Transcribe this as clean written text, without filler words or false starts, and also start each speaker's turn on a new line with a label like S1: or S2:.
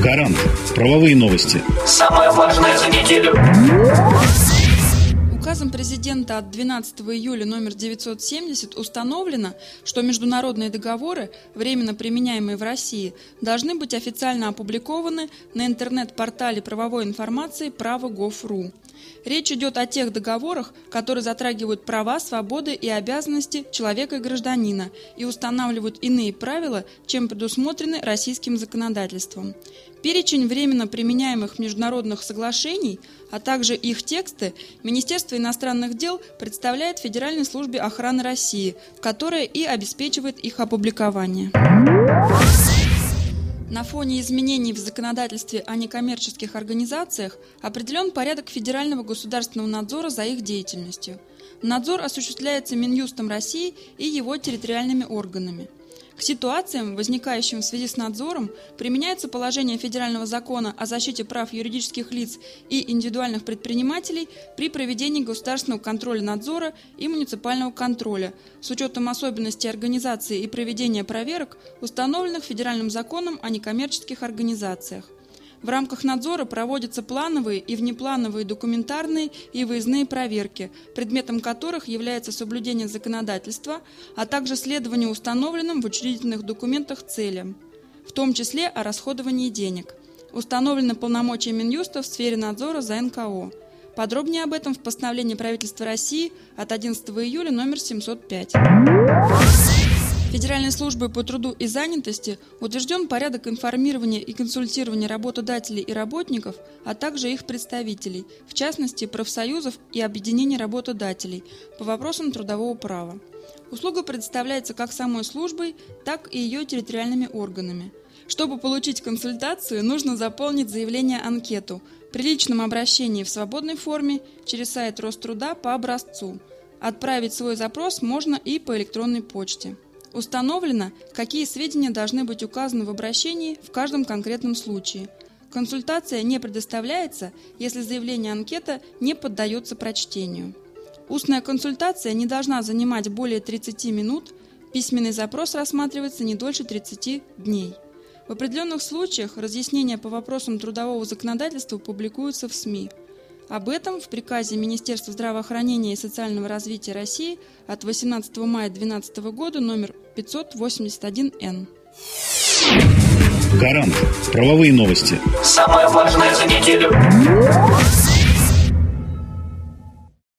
S1: Гарант. Правовые новости.
S2: Самое важное за неделю.
S3: Указом президента от 12 июля номер 970 установлено, что международные договоры, временно применяемые в России, должны быть официально опубликованы на интернет-портале правовой информации право.gov.ru. Речь идет о тех договорах, которые затрагивают права, свободы и обязанности человека и гражданина и устанавливают иные правила, чем предусмотрены российским законодательством. Перечень временно применяемых международных соглашений, а также их тексты Министерство иностранных дел представляет Федеральной службе охраны России, которая и обеспечивает их опубликование. На фоне изменений в законодательстве о некоммерческих организациях определен порядок федерального государственного надзора за их деятельностью. Надзор осуществляется Минюстом России и его территориальными органами. К ситуациям, возникающим в связи с надзором, применяется положение Федерального закона о защите прав юридических лиц и индивидуальных предпринимателей при проведении государственного контроля надзора и муниципального контроля с учетом особенностей организации и проведения проверок, установленных Федеральным законом о некоммерческих организациях. В рамках надзора проводятся плановые и внеплановые документарные и выездные проверки, предметом которых является соблюдение законодательства, а также следование установленным в учредительных документах целям, в том числе о расходовании денег. Установлены полномочия Минюста в сфере надзора за НКО. Подробнее об этом в постановлении правительства России от 11 июля номер 705. Федеральной службой по труду и занятости утвержден порядок информирования и консультирования работодателей и работников, а также их представителей, в частности профсоюзов и объединений работодателей, по вопросам трудового права. Услуга предоставляется как самой службой, так и ее территориальными органами. Чтобы получить консультацию, нужно заполнить заявление-анкету при личном обращении в свободной форме через сайт Роструда по образцу. Отправить свой запрос можно и по электронной почте. Установлено, какие сведения должны быть указаны в обращении в каждом конкретном случае. Консультация не предоставляется, если заявление-анкета не поддается прочтению. Устная консультация не должна занимать более 30 минут, письменный запрос рассматривается не дольше 30 дней. В определенных случаях разъяснения по вопросам трудового законодательства публикуются в СМИ. Об этом в приказе Министерства здравоохранения и социального развития России от 18 мая 2012 года номер 581-Н.
S1: Гарант. Правовые новости.
S2: Самое важное за неделю.